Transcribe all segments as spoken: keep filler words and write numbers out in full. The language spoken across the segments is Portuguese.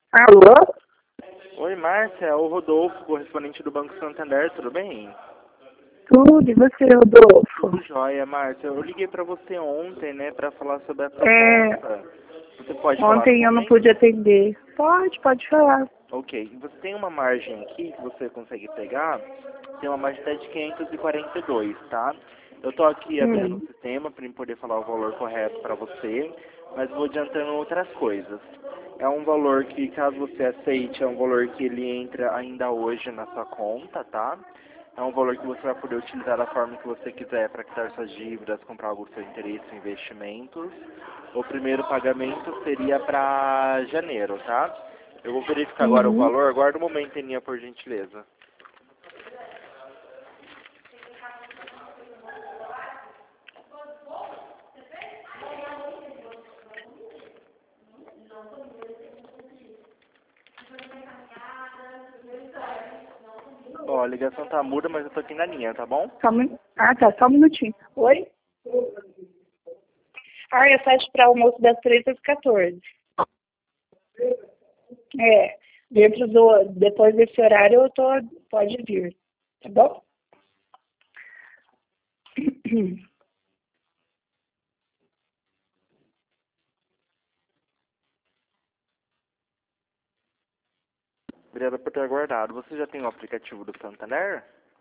Alô? Oi, Márcia, é o Rodolfo, correspondente do Banco Santander, tudo bem? Tudo, e você, Rodolfo? Tudo jóia, Márcia. Eu liguei pra você ontem, né, pra falar sobre a É, proposta. Você pode falar no ontem eu não momento? pude atender. Pode, pode falar. Ok. Você tem uma margem aqui que você consegue pegar, tem uma margem até de quinhentos e quarenta e dois, tá? Eu tô aqui abrindo Hum, o sistema para poder falar o valor correto para você, mas vou adiantando outras coisas. É um valor que, caso você aceite, é um valor que ele entra ainda hoje na sua conta, tá? É um valor que você vai poder utilizar da forma que você quiser para quitar suas dívidas, comprar algo do seu interesse, investimentos. O primeiro pagamento seria para janeiro, tá? Eu vou verificar agora o uhum. valor. Aguarda um momento, Eninha, por gentileza. Ó, a ligação tá muda, mas eu tô aqui na linha, tá bom? Só um min- Ah, tá, só um minutinho. Oi? Ah, eu fecho para almoço das treze às quatorze. É, dentro do, depois desse horário eu tô, pode vir, tá bom? Obrigado por ter aguardado. Você já tem o aplicativo do Santander?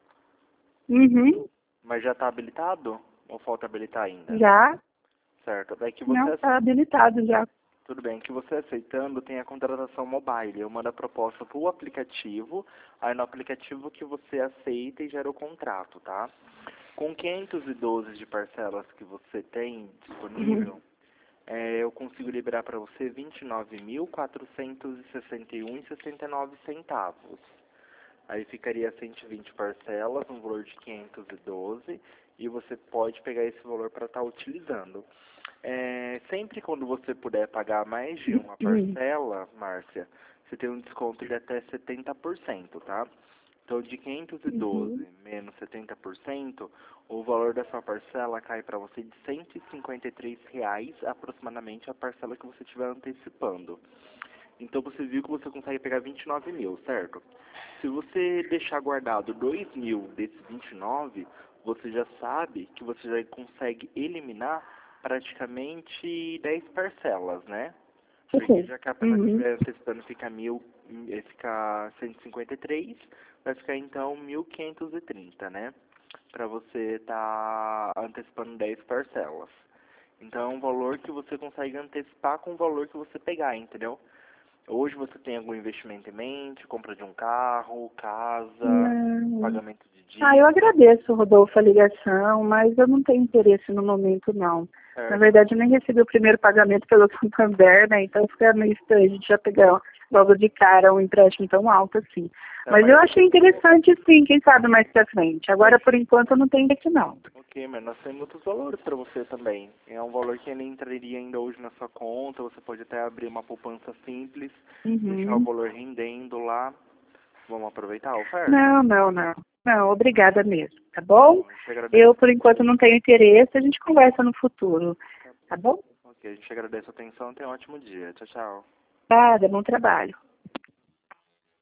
Uhum, Mas já tá habilitado? Ou falta habilitar ainda? já, Certo. É que não, você, tá habilitado já. tudo bem, que você aceitando tem a contratação mobile. Eu mando a proposta pro aplicativo, aí no aplicativo que você aceita e gera o contrato, tá? Com quinhentos e doze de parcelas que você tem disponível, é, eu consigo liberar para você vinte e nove mil quatrocentos e sessenta e um reais e sessenta e nove centavos. Aí ficaria cento e vinte parcelas, um valor de quinhentos e doze, e você pode pegar esse valor para estar utilizando. É, sempre quando você puder pagar mais de uma parcela, Márcia, você tem um desconto de até setenta por cento, tá? Então, de quinhentos e Uhum. doze menos setenta por cento, o valor da sua parcela cai para você de cento e cinquenta e três reais aproximadamente a parcela que você estiver antecipando. Então, você viu que você consegue pegar vinte e nove mil, certo? Se você deixar guardado dois mil desses vinte e nove, você já sabe que você já consegue eliminar praticamente dez parcelas, né? Porque Ok. já que a parcela que Uhum. estiver antecipando fica mil, eh, fica cento e cinquenta e três, vai ficar então mil quinhentos e trinta, né? Para você estar antecipando dez parcelas. Então é um valor que você consegue antecipar com o valor que você pegar, entendeu? Hoje você tem algum investimento em mente, compra de um carro, casa, Não. pagamento de Ah, eu dívida, agradeço, Rodolfo, a ligação, mas eu não tenho interesse no momento, não. Na certo? verdade, eu nem recebi o primeiro pagamento pelo Santander, né? Então fica meio estranho a gente já pegar logo de cara um empréstimo tão alto assim. É, Mas eu mas, achei interessante, sim, quem sabe mais pra frente. Agora, por enquanto, eu não tenho interesse, não. ok, mas nós temos outros valores para você também. É um valor que ele entraria ainda hoje na sua conta, você pode até abrir uma poupança simples, deixar o Uhum. valor rendendo lá. Vamos aproveitar a oferta? Não, não, não. Não, obrigada mesmo, tá Tá bom? bom, a gente agradece. Eu, por enquanto, não tenho interesse, a gente conversa no futuro, Tá, tá bom? ok, a gente agradece a atenção, tenha um ótimo dia. Tchau, tchau. Obrigada, bom trabalho.